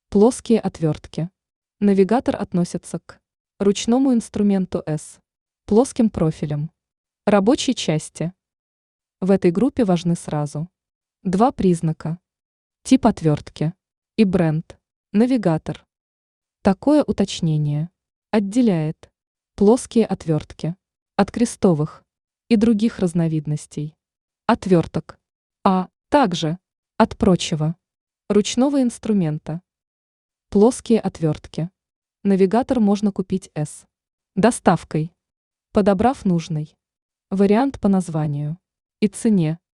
Плоские отвертки. Навигатор относится к ручному инструменту S, плоским профилем, рабочей части. В этой группе важны сразу два признака: тип отвертки и бренд, навигатор. Такое уточнение отделяет плоские отвертки от крестовых и других разновидностей отверток, а также от прочего ручного инструмента. Плоские отвертки. Навигатор можно купить с доставкой, подобрав нужный вариант по названию и цене.